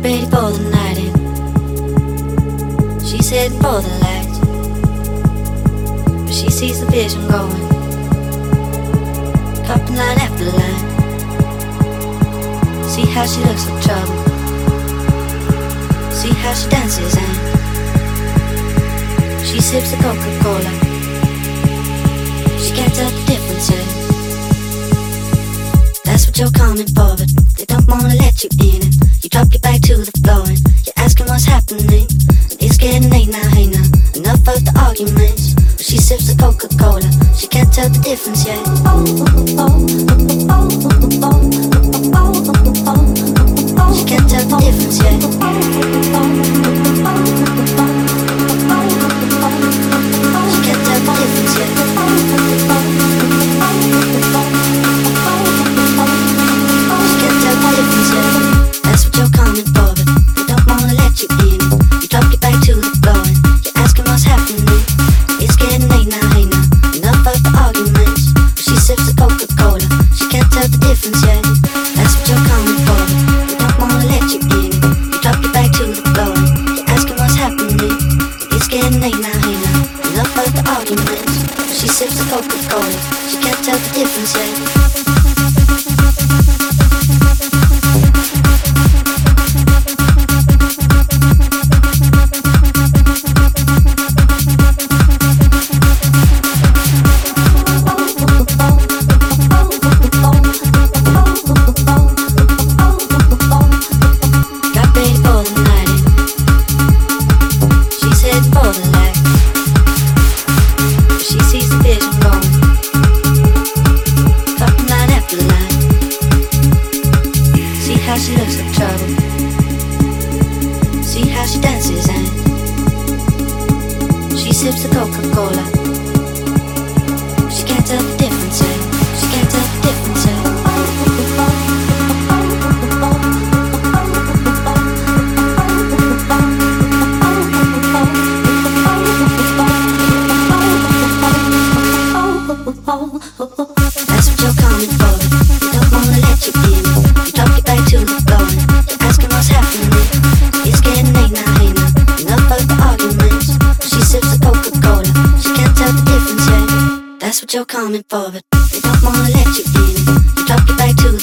ready for the night in. She's heading for the lights, but she sees the vision going, cupping line after line. See how she looks like trouble, see how she dances and she sips the Coca-Cola. She can't tell the difference yet. That's what you're coming for, but they don't wanna let you in it. You drop your back to the floor and you're asking what's happening. It's getting late now, hey now, enough of the arguments. But she sips the Coca-Cola, she can't tell the difference yet. She can't tell the difference yet. She can't tell the difference yet. That's what you're coming for, but they don't wanna let you in. You drop your back to the floor and you're asking what's happening. It's getting late now, hey now, enough of the arguments. But she sips the Coca-Cola, she can't tell the difference yet. That's what you're coming for, but they don't wanna let you in. You drop your back to the floor and you're asking what's happening. It's getting late now, hey now, enough of the arguments. But she sips the Coca-Cola, she can't tell the difference yet. She looks like trouble, see how she dances and she sips the Coca-Cola. She can't tell the difference yet. She can't tell the difference yet. That's what you're coming for, they don't wanna let you in. You drop your back to the floor and you're asking what's happening. It's getting late now, hey now, enough of the arguments. She sips the Coca-Cola, she can't tell the difference yet. That's what you're coming for, but they don't wanna let you in. You drop your back to the